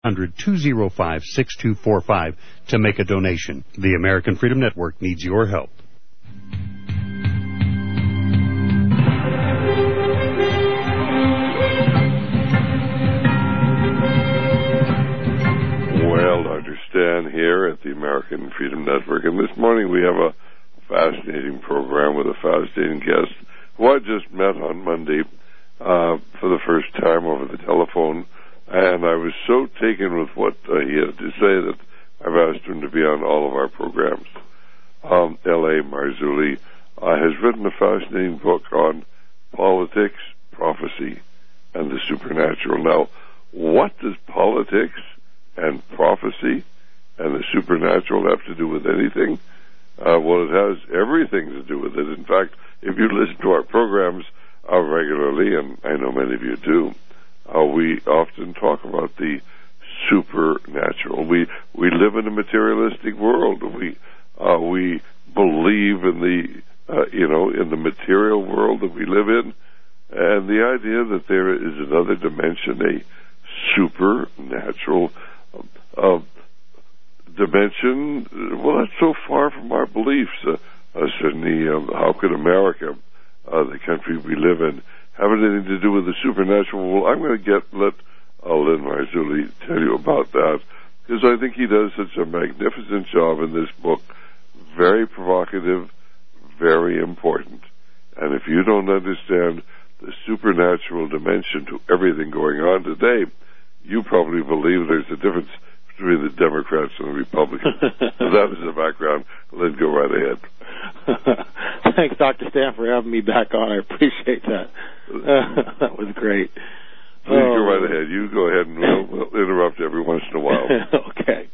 1-205-6245 to make a donation. The American Freedom Network needs your help. Well, Dr. Stan here at the American Freedom Network, and this morning we have a fascinating program with a fascinating guest who I just met on Monday for the first time over the telephone, and I was so taken with what he had to say that I've asked him to be on all of our programs. L.A. Marzulli has written a fascinating book on politics, prophecy, and the supernatural. Now, what does politics and prophecy and the supernatural have to do with anything? Well, it has everything to do with it. In fact, if you listen to our programs regularly, and I know many of you do, we often talk about the supernatural. We live in a materialistic world. We believe in the in the material world that we live in, and the idea that there is another dimension, a supernatural dimension, well, that's so far from our beliefs. Certainly, how could America, the country we live in, have anything to do with the supernatural? Well, I'm going to let Lynn Marzulli tell you about that, because I think he does such a magnificent job in this book. Very provocative, very important. And if you don't understand the supernatural dimension to everything going on today, you probably believe there's a difference between the Democrats and the Republicans. So that is the background. Let's go right ahead. Thanks, Dr. Stan, for having me back on. I appreciate that. That was great. Please go right ahead. You go ahead, and we'll interrupt every once in a while. Okay.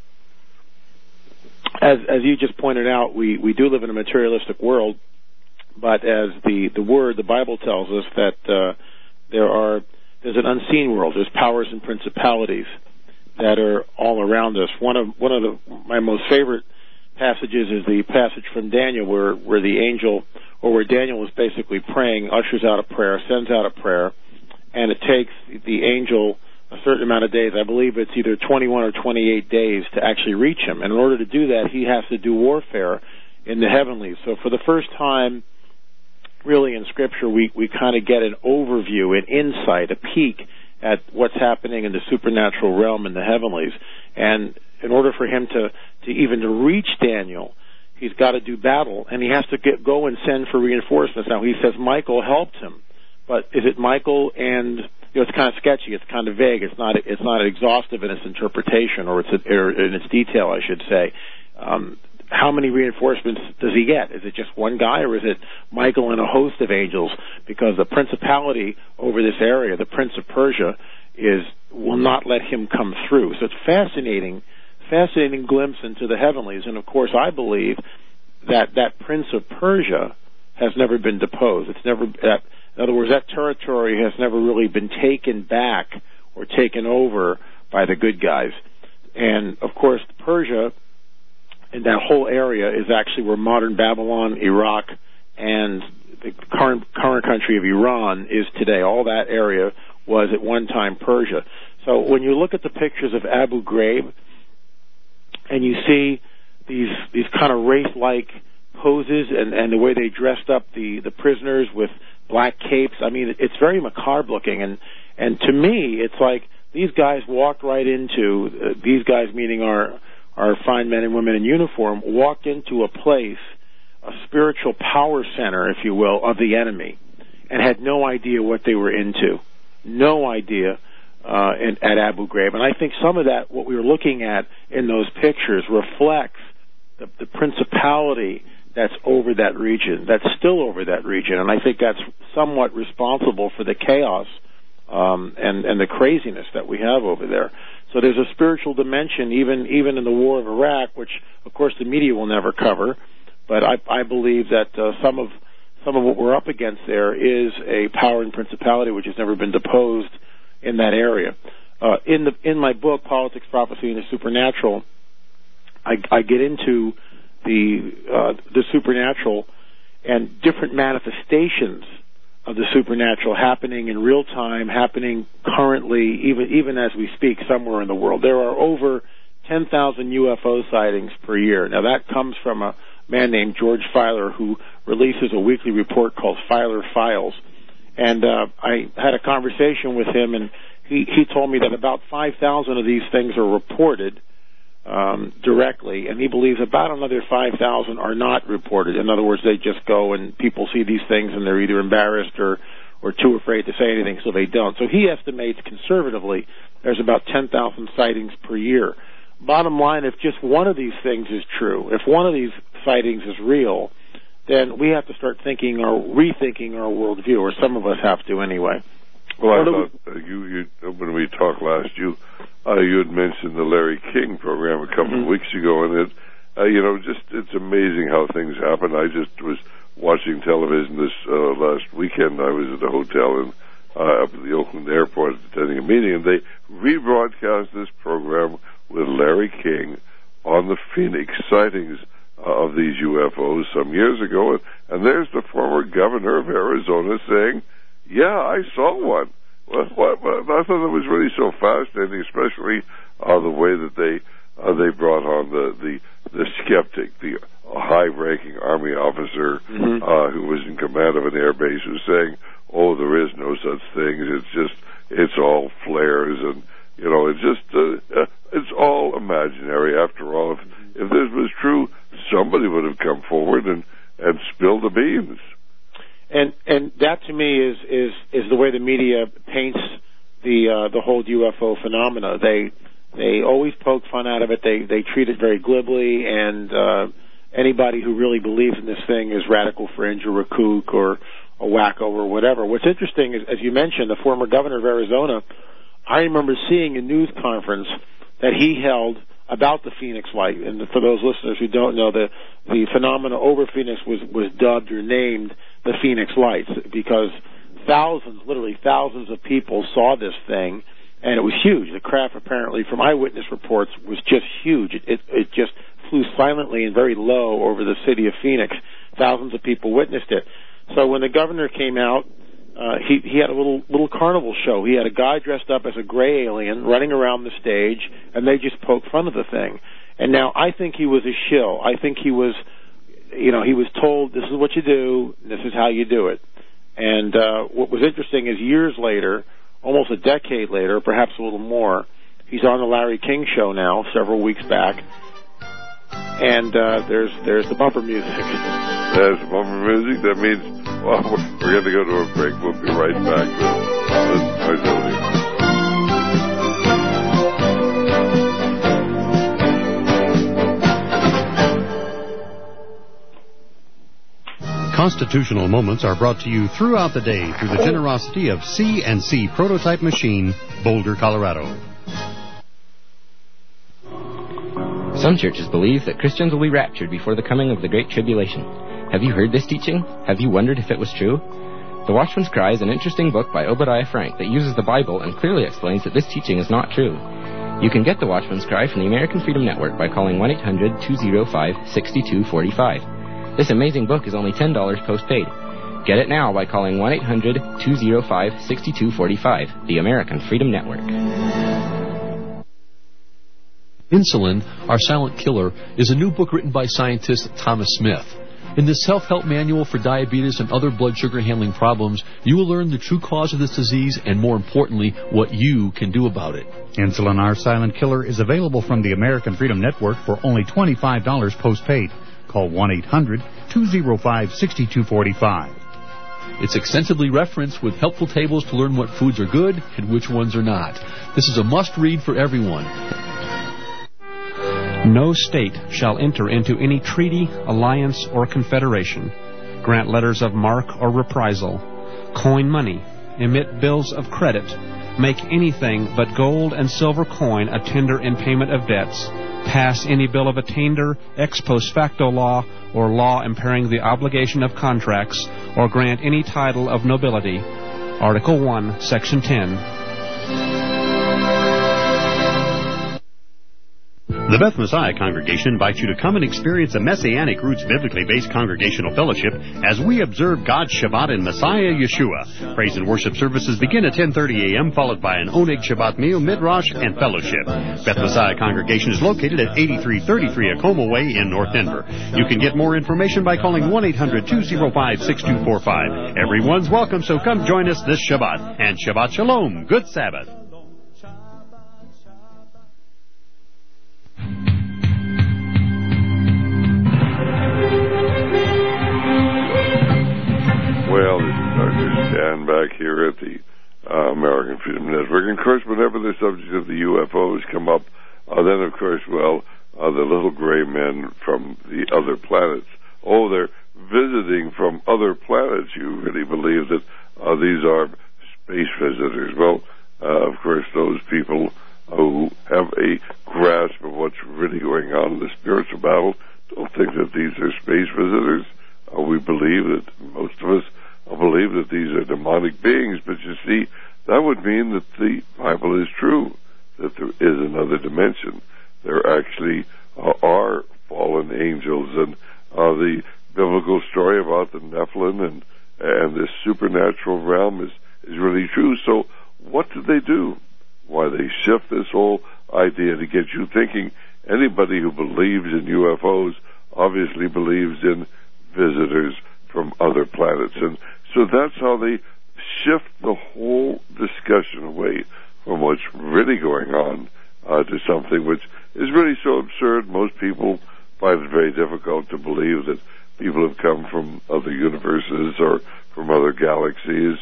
As you just pointed out, we do live in a materialistic world, but as the Bible tells us that there's an unseen world. There's powers and principalities that are all around us. One of my most favorite passages is the passage from Daniel where the angel, or where Daniel is basically praying, ushers out a prayer, sends out a prayer, and it takes the angel a certain amount of days. I believe it's either 21 or 28 days to actually reach him. And in order to do that, he has to do warfare in the heavenlies. So for the first time, really in Scripture, we kind of get an overview, an insight, a peek at what's happening in the supernatural realm in the heavenlies. And in order for him to even reach Daniel, he's got to do battle, and he has to go and send for reinforcements. Now, he says Michael helped him, but is it Michael and, it's kind of sketchy, it's kind of vague, it's not exhaustive in its interpretation or in its detail, I should say. How many reinforcements does he get? Is it just one guy, or is it Michael and a host of angels? Because the principality over this area, the Prince of Persia, will not let him come through. So it's fascinating glimpse into the heavenlies. And, of course, I believe that Prince of Persia has never been deposed. In other words, that territory has never really been taken back or taken over by the good guys. And, of course, Persia, and that whole area, is actually where modern Babylon, Iraq, and the current country of Iran is today. All that area was at one time Persia. So when you look at the pictures of Abu Ghraib, and you see these kind of wraith-like poses and the way they dressed up the prisoners with black capes, I mean, it's very macabre looking. And to me, it's like these guys walked right into, these guys meaning our fine men and women in uniform, walked into a place, a spiritual power center, if you will, of the enemy, and had no idea what they were into. No idea. At Abu Ghraib. And I think some of that, what we were looking at in those pictures, reflects the principality that's over that region, that's still over that region. And I think that's somewhat responsible for the chaos and the craziness that we have over there. So there's a spiritual dimension, even in the war of Iraq, which, of course, the media will never cover. But I believe that some of what we're up against there is a power and principality which has never been deposed in that area. In my book, Politics, Prophecy, and the Supernatural, I get into the supernatural and different manifestations of the supernatural happening in real time, happening currently, even as we speak, somewhere in the world. There are over 10,000 UFO sightings per year. Now, that comes from a man named George Filer, who releases a weekly report called Filer Files. And I had a conversation with him, and he told me that about 5,000 of these things are reported directly, and he believes about another 5,000 are not reported. In other words, they just go and people see these things and they're either embarrassed or too afraid to say anything, so they don't. So he estimates conservatively there's about 10,000 sightings per year. Bottom line, if just one of these things is true, if one of these sightings is real, then we have to start thinking or rethinking our worldview, or some of us have to anyway. Well, I thought you when we talked last, you had mentioned the Larry King program a couple of weeks ago, and it's amazing how things happen. I just was watching television this last weekend. I was at a hotel up at the Oakland airport attending a meeting, and they rebroadcast this program with Larry King on the Phoenix sightings of these UFOs some years ago, and there's the former governor of Arizona saying, "Yeah, I saw one." Well, I thought that was really so fascinating, especially the way that they brought on the skeptic, the high-ranking Army officer who was in command of an air base, who's saying, "Oh, there is no such thing. It's all flares, and it's all imaginary. After all, if this was true, somebody would have come forward and spilled the beans." And that to me is the way the media paints the whole UFO phenomena. They always poke fun out of it. They treat it very glibly, and anybody who really believes in this thing is radical fringe or a kook or a wacko or whatever. What's interesting is, as you mentioned, the former governor of Arizona, I remember seeing a news conference that he held about the Phoenix Light. And for those listeners who don't know, the phenomena over Phoenix was dubbed or named the Phoenix Lights because literally thousands of people saw this thing, and it was huge. The craft, apparently, from eyewitness reports, was just huge. It just flew silently and very low over the city of Phoenix. Thousands of people witnessed it. So when the governor came out, he had a little carnival show. He had a guy dressed up as a gray alien running around the stage, and they just poked fun of the thing. And now I think he was a shill. I think he was told, this is what you do, this is how you do it. And what was interesting is years later, almost a decade later, perhaps a little more, he's on the Larry King show now, several weeks back, and there's the bumper music. There's the bumper music. That means, well, we're going to go to a break. We'll be right back with this. Constitutional Moments are brought to you throughout the day through the generosity of C&C Prototype Machine, Boulder, Colorado. Some churches believe that Christians will be raptured before the coming of the Great Tribulation. Have you heard this teaching? Have you wondered if it was true? The Watchman's Cry is an interesting book by Obadiah Frank that uses the Bible and clearly explains that this teaching is not true. You can get the Watchman's Cry from the American Freedom Network by calling 1-800-205-6245. This amazing book is only $10 postpaid. Get it now by calling 1-800-205-6245, the American Freedom Network. Insulin, Our Silent Killer, is a new book written by scientist Thomas Smith. In this self-help manual for diabetes and other blood sugar handling problems, you will learn the true cause of this disease and, more importantly, what you can do about it. Insulin, Our Silent Killer is available from the American Freedom Network for only $25 postpaid. Call 1-800-205-6245. It's extensively referenced with helpful tables to learn what foods are good and which ones are not. This is a must-read for everyone. No state shall enter into any treaty, alliance, or confederation, grant letters of marque or reprisal, coin money, emit bills of credit, make anything but gold and silver coin a tender in payment of debts, pass any bill of attainder, ex post facto law, or law impairing the obligation of contracts, or grant any title of nobility. Article 1, Section 10. The Beth Messiah Congregation invites you to come and experience a Messianic roots biblically based congregational fellowship as we observe God's Shabbat in Messiah Yeshua. Praise and worship services begin at 10:30 a.m., followed by an Oneg Shabbat meal, midrash, and fellowship. Beth Messiah Congregation is located at 8333 Acoma Way in North Denver. You can get more information by calling 1-800-205-6245. Everyone's welcome, so come join us this Shabbat. And Shabbat Shalom. Good Sabbath. Well, this is Dr. Stan back here at the American Freedom Network. And, of course, whenever the subject of the UFOs come up, then, of course, the little gray men from the other planets. Oh, they're visiting from other planets. You really believe that these are space visitors. Well, of course, those people who have a grasp of what's really going on in the spiritual battle don't think that these are space visitors. We believe that, most of us believe that these are demonic beings, but you see, that would mean that the Bible is true, that there is another dimension. There actually are fallen angels, and the biblical story about the Nephilim and this supernatural realm is really true. So what do? Why, they shift this whole idea to get you thinking anybody who believes in UFOs obviously believes in visitors from other planets. And so that's how they shift the whole discussion away from what's really going on to something which is really so absurd. Most people find it very difficult to believe that people have come from other universes or from other galaxies.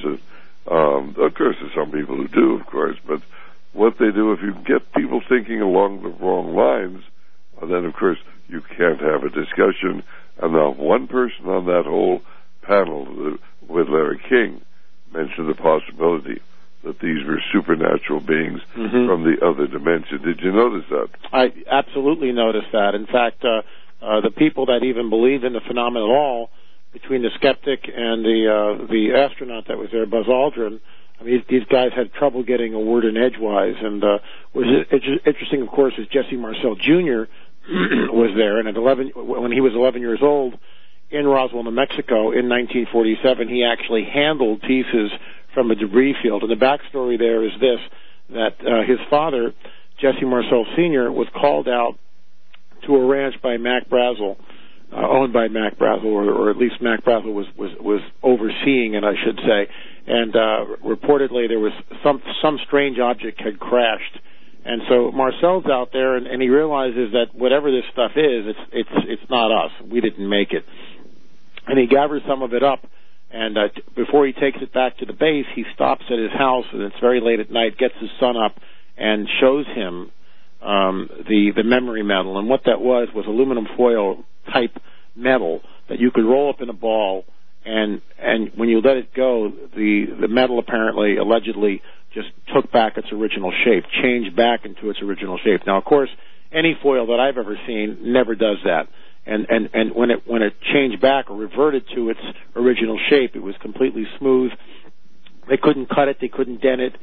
Of course, there's some people who do, of course, but what they do, if you get people thinking along the wrong lines, then, of course, you can't have a discussion. And not one person on that whole panel with Larry King mentioned the possibility that these were supernatural beings from the other dimension. Did you notice that? I absolutely noticed that. In fact, the people that even believe in the phenomenon at all, between the skeptic and the astronaut that was there, Buzz Aldrin, I mean, these guys had trouble getting a word in edgewise. And what was interesting, of course, is Jesse Marcel Jr. was there, and when he was 11 years old, in Roswell, New Mexico, in 1947, he actually handled pieces from a debris field. And the backstory there is this, that his father, Jesse Marcel Sr., was called out to a ranch by Mac Brazel, owned by Mac Brazel, or at least Mac Brazel was overseeing it, I should say. And reportedly there was some strange object had crashed. And so Marcel's out there, and he realizes that whatever this stuff is, it's not us. We didn't make it. And he gathers some of it up, and before he takes it back to the base, he stops at his house, and it's very late at night, gets his son up, and shows him the memory metal. And what that was aluminum foil type metal that you could roll up in a ball, and when you let it go, the metal apparently, allegedly, just took back its original shape, changed back into its original shape. Now, of course, any foil that I've ever seen never does that. And when it changed back or reverted to its original shape, it was completely smooth. They couldn't cut it, they couldn't dent it,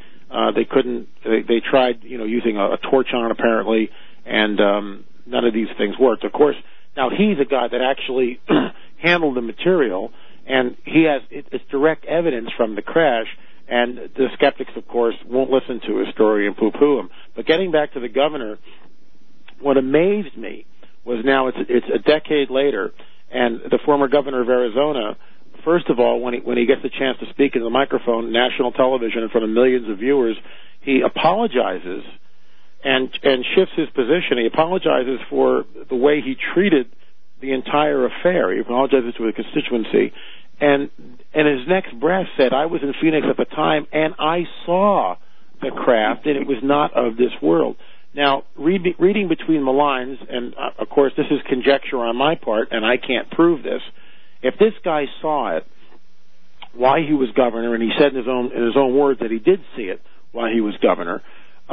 they tried, using a torch on it apparently, and none of these things worked. Of course, now he's a guy that actually handled the material, and it's direct evidence from the crash. And the skeptics, of course, won't listen to his story and poo-poo him. But getting back to the governor, what amazed me was now it's a decade later, and the former governor of Arizona, first of all, when he gets the chance to speak into the microphone, national television in front of millions of viewers, he apologizes and shifts his position. He apologizes for the way he treated the entire affair. He apologizes to the constituency. And his next breath said, I was in Phoenix at the time, and I saw the craft, and it was not of this world. Now, reading between the lines, and of course this is conjecture on my part, and I can't prove this, if this guy saw it while he was governor, and he said in his own words that he did see it while he was governor,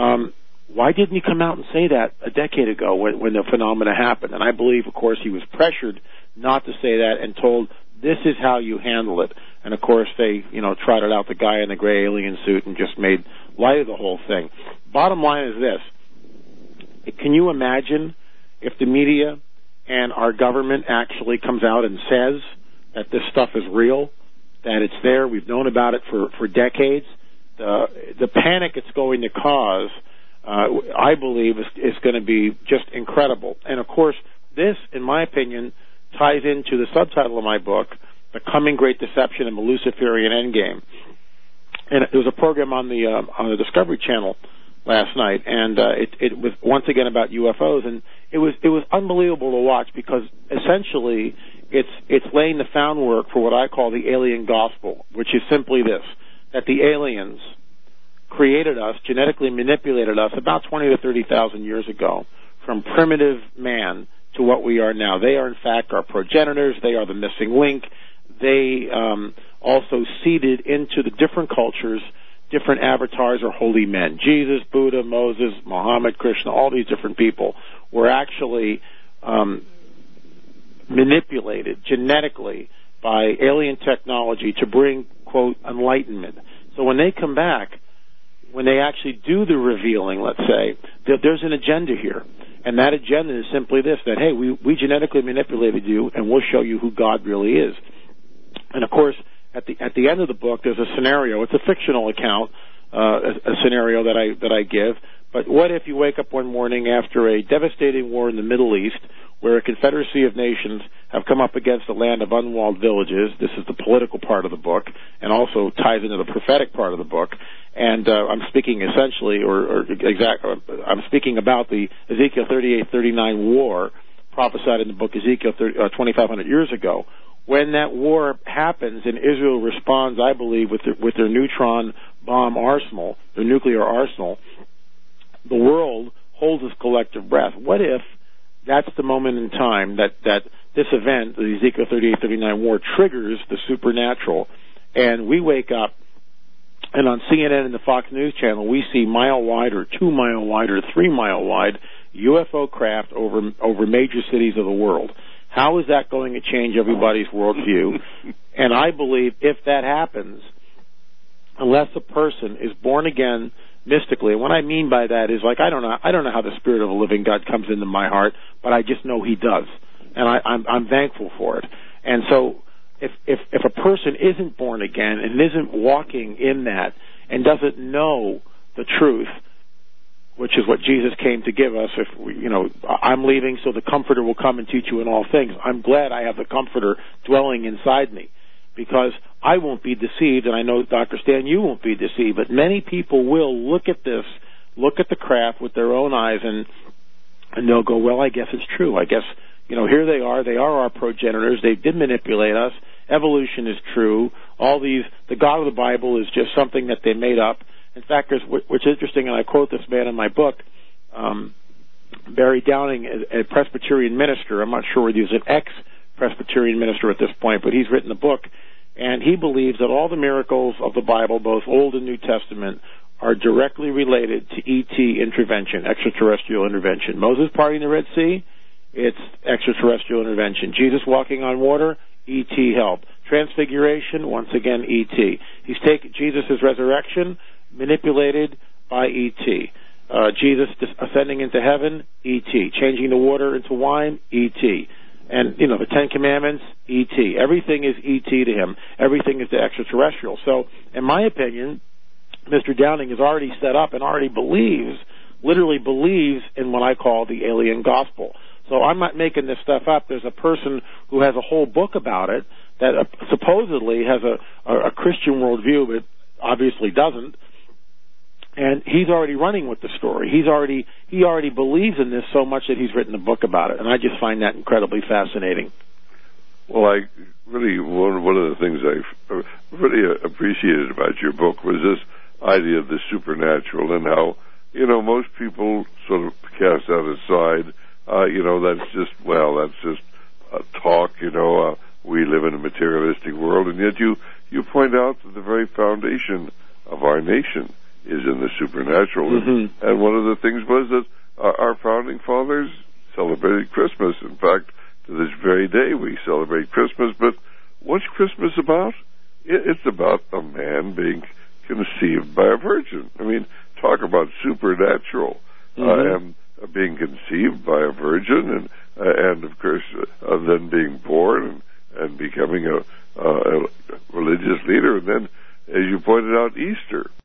why didn't he come out and say that a decade ago when the phenomena happened? And I believe, of course, he was pressured not to say that and told, this is how you handle it. And, of course, they, trotted out the guy in the gray alien suit and just made light of the whole thing. Bottom line is this. Can you imagine if the media and our government actually comes out and says that this stuff is real, that it's there, we've known about it for decades? The panic it's going to cause, I believe, is going to be just incredible. And, of course, this, in my opinion, ties into the subtitle of my book, The Coming Great Deception and the Luciferian Endgame. And there was a program on the Discovery Channel last night, and it was once again about UFOs, and it was unbelievable to watch, because essentially it's laying the groundwork for what I call the alien gospel, which is simply this: that the aliens created us, genetically manipulated us about 20 to 30,000 years ago, from primitive man to what we are now. They are, in fact, our progenitors. They are the missing link. They also seeded into the different cultures different avatars or holy men. Jesus, Buddha, Moses, Muhammad, Krishna, all these different people were actually manipulated genetically by alien technology to bring, quote, enlightenment. So when they come back, when they actually do the revealing, let's say, there's an agenda here. And that agenda is simply this, that, hey, we genetically manipulated you, and we'll show you who God really is. And, of course, at the end of the book, there's a scenario. It's a fictional account, a scenario that I give. But what if you wake up one morning after a devastating war in the Middle East, where a confederacy of nations have come up against a land of unwalled villages? This is the political part of the book, and also ties into the prophetic part of the book. And I'm speaking essentially, I'm speaking about the Ezekiel 38-39 war prophesied in the book Ezekiel 2,500 years ago. When that war happens and Israel responds, I believe, with their neutron bomb arsenal, their nuclear arsenal, the world holds its collective breath. What if that's the moment in time that this event, the Ezekiel 38-39 war, triggers the supernatural, and we wake up, and on CNN and the Fox News channel, we see mile-wide or 2-mile-wide or 3-mile-wide UFO craft over major cities of the world? How is that going to change everybody's worldview? And I believe if that happens, unless a person is born again mystically, and what I mean by that is, like, I don't know how the Spirit of the living God comes into my heart, but I just know He does, and I'm thankful for it. And so, if a person isn't born again and isn't walking in that and doesn't know the truth, which is what Jesus came to give us, I'm leaving so the Comforter will come and teach you in all things. I'm glad I have the Comforter dwelling inside me, because I won't be deceived, and I know, Dr. Stan, you won't be deceived, but many people will look at this, look at the craft with their own eyes, and they'll go, well, I guess it's true. I guess, here they are our progenitors. They did manipulate us. Evolution is true. The God of the Bible is just something that they made up. In fact, what's interesting, and I quote this man in my book, Barry Downing, a Presbyterian minister. I'm not sure whether he's an ex-Presbyterian minister at this point, but he's written a book, and he believes that all the miracles of the Bible, both Old and New Testament, are directly related to ET intervention, extraterrestrial intervention. Moses parting the Red Sea, it's extraterrestrial intervention. Jesus walking on water, ET help. Transfiguration, once again, ET. Jesus' resurrection, manipulated by E.T. Jesus ascending into heaven, E.T. Changing the water into wine, E.T. And, the Ten Commandments, E.T. Everything is E.T. to him. Everything is the extraterrestrial. So, in my opinion, Mr. Downing is already set up and already literally believes in what I call the alien gospel. So I'm not making this stuff up. There's a person who has a whole book about it that supposedly has a Christian worldview, but obviously doesn't. And he's already running with the story. He already believes in this so much that he's written a book about it, and I just find that incredibly fascinating. Well, one of the things I really appreciated about your book was this idea of the supernatural, and how most people sort of cast that aside. That's just talk. We live in a materialistic world, and yet you point out that the very foundation of our nation is in the supernatural. Mm-hmm. And one of the things was that our founding fathers celebrated Christmas. In fact, to this very day, we celebrate Christmas. But what's Christmas about? It's about a man being conceived by a virgin. I mean, talk about supernatural. Mm-hmm. being conceived by a virgin, and of course then being born and becoming a religious leader, and then, as you pointed out, Easter.